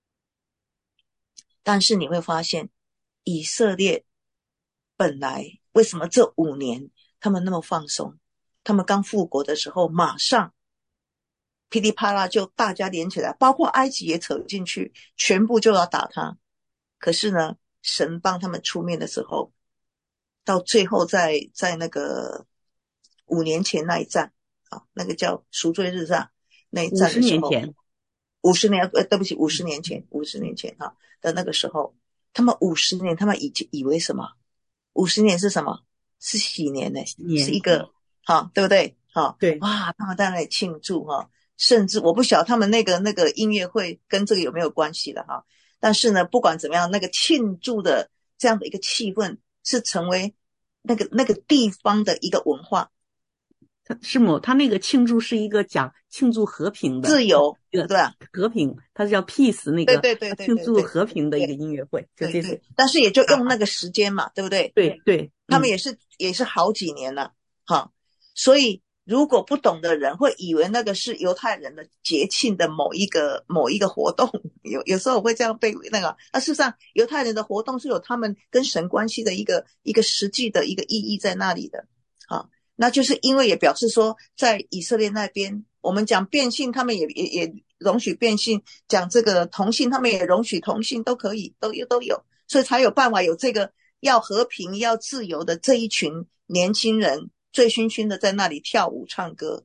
但是你会发现以色列。本来为什么这五年他们那么放松？他们刚复国的时候，马上噼里啪啦就大家连起来，包括埃及也扯进去，全部就要打他。可是呢，神帮他们出面的时候，到最后在在那个五年前那一战啊，那个叫赎罪日战那一五十战的时候， 年前， 五十年呃，对不起，五十年前，五十年前哈、啊、的那个时候，他们五十年，他们以以为什么？五十年是什么？是喜年呢，是一年， 个哈、啊，对不对？哈、啊， 对， 哇，他们在那里庆祝哈、啊，甚至我不晓得他们那个那个音乐会跟这个有没有关系了哈、啊。但是呢，不管怎么样，那个庆祝的这样的一个气氛是成为那个那个地方的一个文化。 他是某他那个庆祝是一个讲庆祝和平的， 自由， 一个对吧？ 和平，它是叫 peace 那个对对对对庆祝对对和平的一个对音乐会，就这次对对，但是也就啊， 用那个时间嘛，对不对？ 对对，嗯， 他们也是也是好几年了，哈，所以如果不懂的人会以为那个是犹太人的节庆的某一个某一个活动，有有时候我会这样被那个，那事实上犹太人的活动是有他们跟神关系的一个一个实际的一个意义在那里的，啊，那就是因为也表示说，在以色列那边，我们讲变性，他们也也也容许变性；讲这个同性，他们也容许同性，都可以，都有都有，所以才有办法有这个要和平、要自由的这一群年轻人，醉醺醺的在那里跳舞唱歌，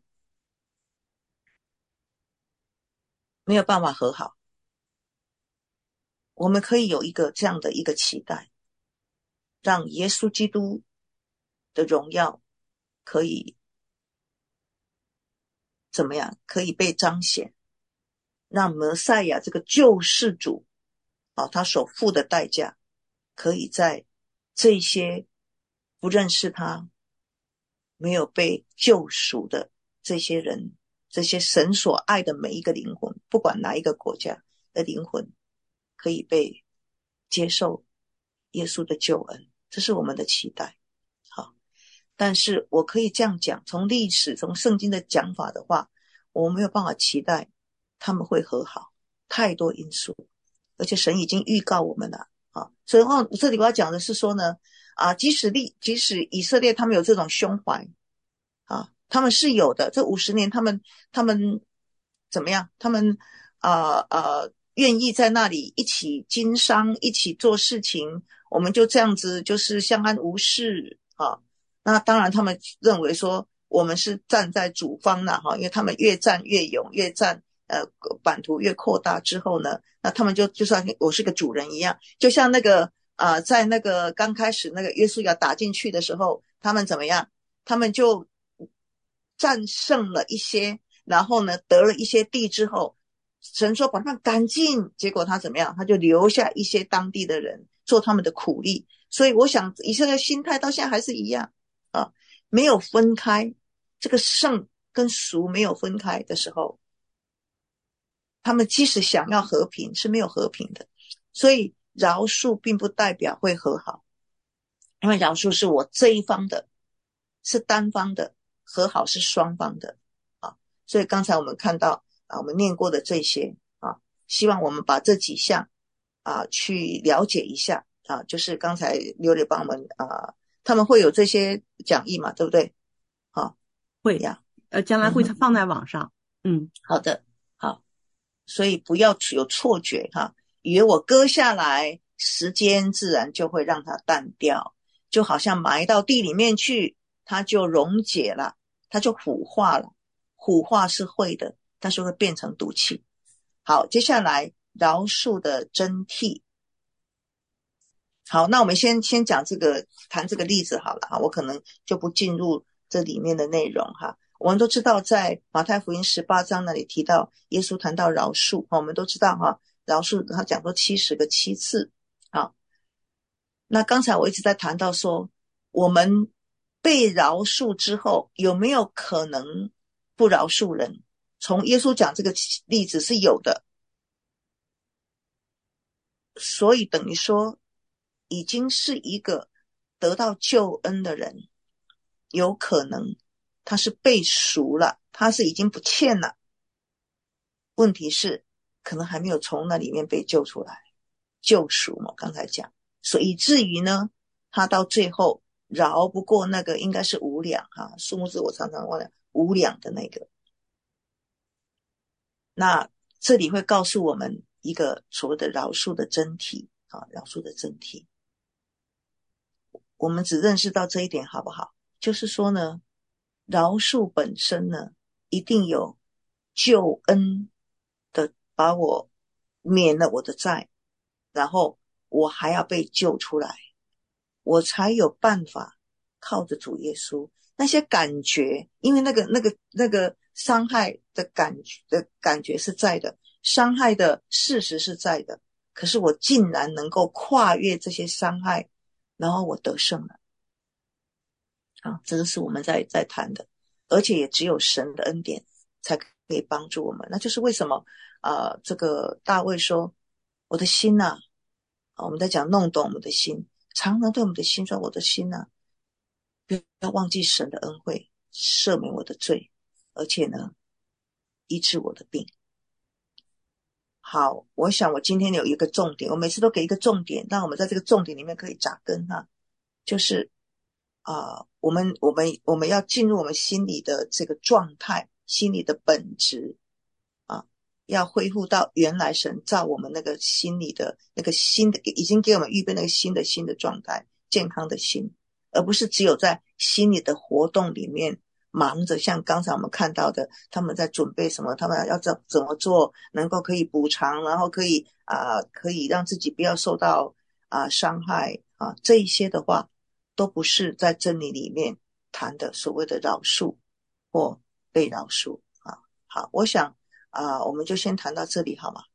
没有办法和好。我们可以有一个这样的一个期待，让耶稣基督的荣耀可以怎么样？可以被彰显，让弥赛亚这个救世主啊，他所付的代价，可以在这些不认识他、没有被救赎的这些人，这些神所爱的每一个灵魂，不管哪一个国家的灵魂，可以被接受耶稣的救恩，这是我们的期待。好，但是我可以这样讲，从历史、从圣经的讲法的话，我没有办法期待他们会和好，太多因素，而且神已经预告我们了啊。所以话，这里我要讲的是说呢，啊，即使历，即使以色列他们有这种胸怀啊，他们是有的。这五十年，他们他们怎么样？他们啊呃愿意在那里一起经商，一起做事情，我们就这样子就是相安无事啊。那当然，他们认为说我们是站在主方了哈，因为他们越战越勇，越战呃版图越扩大之后呢，那他们就就算我是个主人一样，就像那个啊、呃，在那个刚开始那个约书亚打进去的时候，他们怎么样？他们就战胜了一些，然后呢得了一些地之后，神说把他们赶尽，结果他怎么样？他就留下一些当地的人做他们的苦力。所以我想以色列心态到现在还是一样啊，没有分开，这个圣跟俗没有分开的时候，他们即使想要和平是没有和平的。所以饶恕并不代表会和好，因为饶恕是我这一方的，是单方的，和好是双方的啊。所以刚才我们看到啊，我们念过的这些啊，希望我们把这几项啊去了解一下啊，就是刚才刘磊帮我们啊，他们会有这些讲义嘛，对不对？好， 会呀， 呃，将来会嗯， 放在网上，嗯， 好的，好，所以不要有错觉哈，以为我割下来，时间自然就会让它淡掉，就好像埋到地里面去，它就溶解了，它就腐化了。腐化是会的，但是会变成毒气。好，接下来饶恕的真谛。好，那我们先先讲这个，谈这个例子好了哈，我可能就不进入这里面的内容哈。我们都知道，在马太福音十八章那里提到，耶稣谈到饶恕，我们都知道哈，饶恕他讲过七十个七次啊。那刚才我一直在谈到说，我们被饶恕之后，有没有可能不饶恕人？从耶稣讲这个例子是有的，所以等于说，已经是一个得到救恩的人，有可能他是被赎了，他是已经不欠了。问题是，可能还没有从那里面被救出来，救赎嘛，刚才讲，所以以至于呢，他到最后饶不过那个应该是五两哈，数目字我常常忘了五两的那个。那这里会告诉我们一个所谓的饶恕的真谛啊，饶恕的真谛。我们只认识到这一点好不好？就是说呢， 饶恕本身呢，一定有救恩的把我免了我的债，然后我还要被救出来，我才有办法靠着主耶稣。那些感觉，因为那个那个那个伤害的感觉的感觉是在的，伤害的事实是在的，可是我竟然能够跨越这些伤害，然后我得胜了。啊，这个是我们在在谈的，而且也只有神的恩典才可以帮助我们。那就是为什么呃，这个大卫说我的心呐、啊，我们在讲弄懂我们的心，常常对我们的心说，我的心呐、啊，不要忘记神的恩惠，赦免我的罪，而且呢医治我的病。好，我想我今天有一个重点，我每次都给一个重点，让我们在这个重点里面可以扎根哈、啊，就是啊、呃，我们我们我们要进入我们心里的这个状态，心里的本质啊，要恢复到原来神造我们那个心里的那个新的，已经给我们预备那个新的新的状态，健康的心，而不是只有在心里的活动里面忙着，像刚才我们看到的，他们在准备什么，他们要怎怎么做能够可以补偿，然后可以啊、呃、可以让自己不要受到啊、呃、伤害啊，这一些的话都不是在真理里面谈的所谓的饶恕或被饶恕啊。好，我想啊、呃、我们就先谈到这里好吗？